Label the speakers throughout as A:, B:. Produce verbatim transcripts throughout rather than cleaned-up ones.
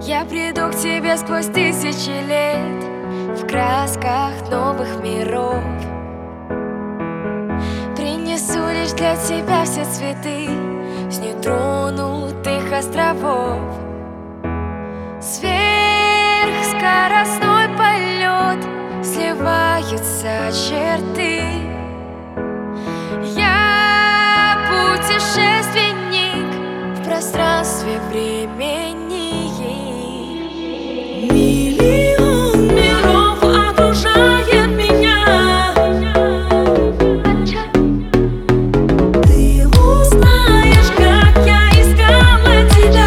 A: Я приду к тебе сквозь тысячи лет в красках новых миров. Принесу лишь для тебя все цветы с нетронутых островов. Сверхскоростной полет, сливаются черты. Я путешественник в пространстве времени.
B: Миллион миров окружает меня. Ты узнаешь, как я искала тебя.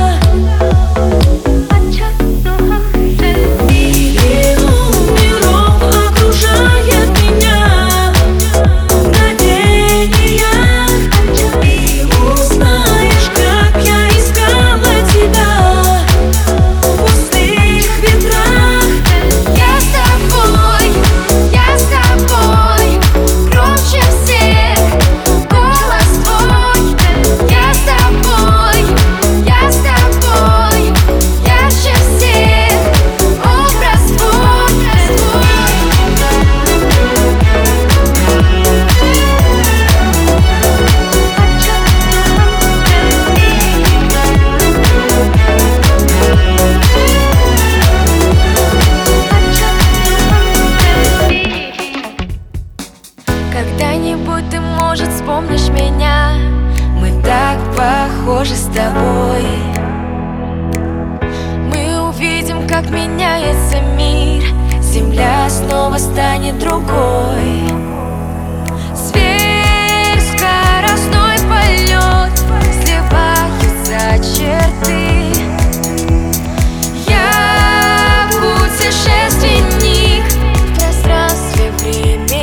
B: Миллион миров окружает меня в мгновениях. Ты узнаешь, как я искала тебя.
A: Когда-нибудь ты, может, вспомнишь меня. Мы так похожи с тобой. Мы увидим, как меняется мир. Земля снова станет другой. Сверхскоростной полет, сливаются черты. Я путешественник в пространстве времени.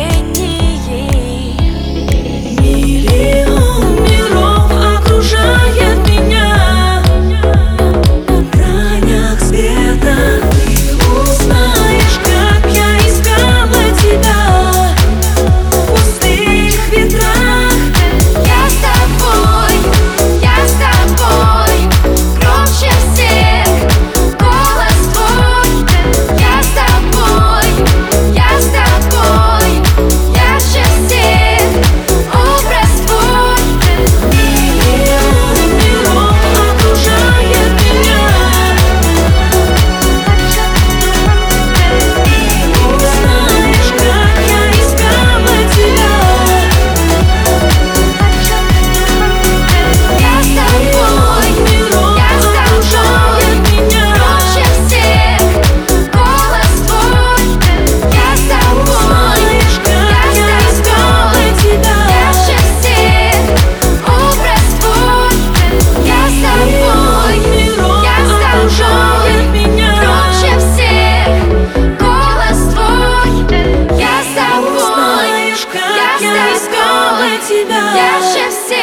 B: Я искала тебя.
A: Ярче всех.